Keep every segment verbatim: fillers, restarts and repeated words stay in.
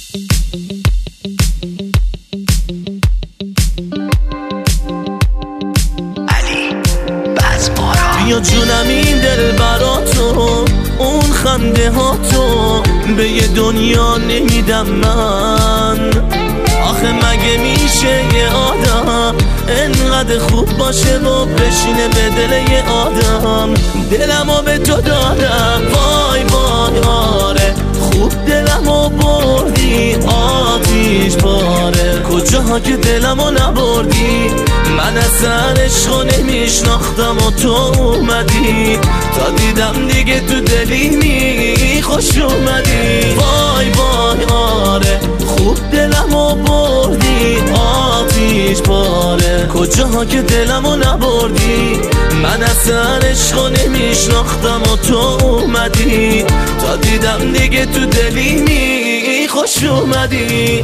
بیا جونم این دل براتو، اون خنده ها تو به یه دنیا نمیدم من. آخه مگه میشه یه آدم انقدر خوب باشه و بشینه به دل یه آدم؟ دلمو به تو دادم، وای وای آره خوب دلمو بردی آتیش باره. کجاها که دلمو نبردی، من اصلا عشقو نمیشناختم و تو اومدی، تا دیدم دیگه تو دلی می خوش اومدی. وای وای آره خوب دلمو بردی آتیش باره. کجاها که دلمو نبردی، من اصلا عشقو نمیشناختم و تو اومدی، تا دیدم دیگه تو دلی می خوش اومدی.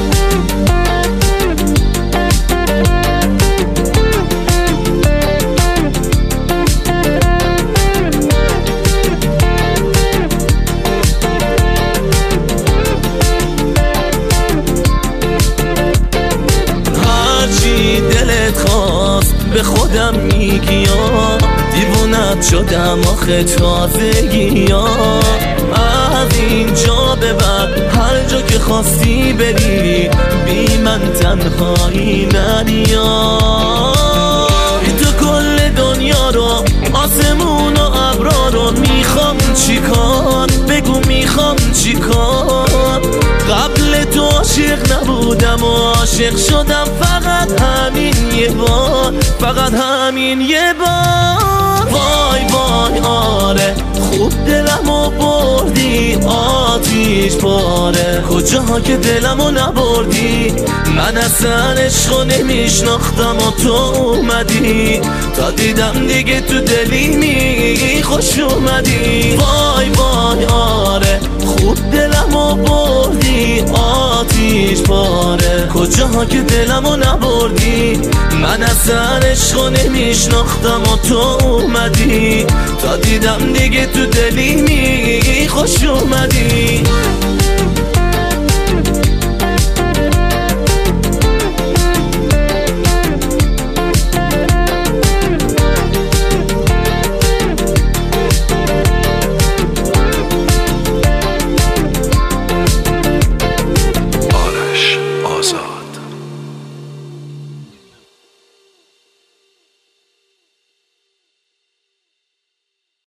دلت خواست به خودم میگی یا دیوونت شدم آخه تازگی یا. از اینجا به بعد هر جا که خواستی بری، بی من تنهایی نریا. تو کل دنیا رو آسمون و ابرا رو میخوام چیکار؟ بگو میخوام چیکار؟ قبل تو عاشق نبودم و عاشق شدم فقط همین یه بار، فقط همین یه بار. وای وای آره خوب دلمو بردی آتیش باره. کجاها که دلمو نبردی، من اصلا عشقو نمیشناختم و تو اومدی، تا دیدم دیگه تو دلی می خوش اومدی. وای وای آره خوب دلمو بردی آتیش باره. کجاها که دلمو نبردی، من اصلا عشقو نمیشناختم و تو اومدی، تا دیدم دیگه تو دلی می خوش اومدی.